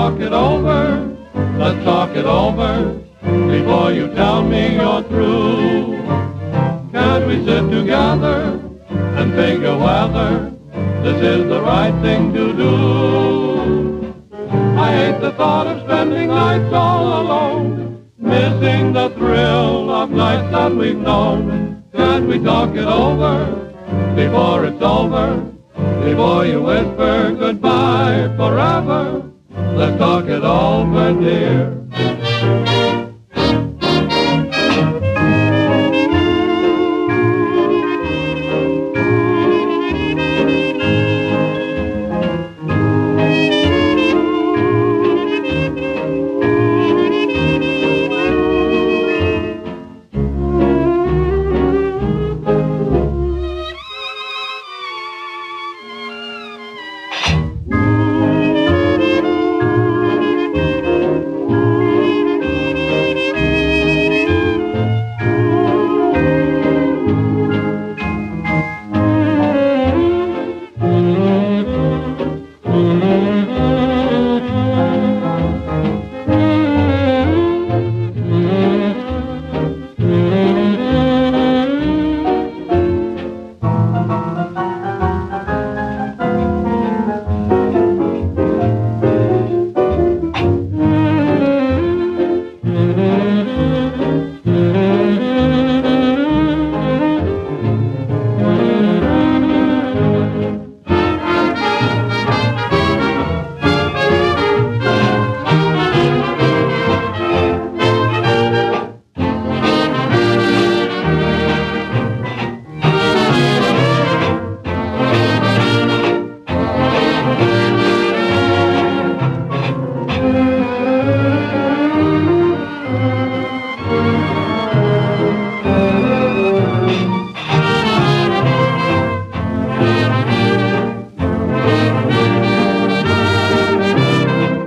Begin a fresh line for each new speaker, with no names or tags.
talk it over? Let's talk it over before you tell me you're through. Can't we sit together and figure whether this is the right thing to do? I hate the thought of spending nights all alone, missing the thrill of nights that we've known. Can't we talk it over before it's over, before you whisper goodbye forever? Let's talk it over, dear.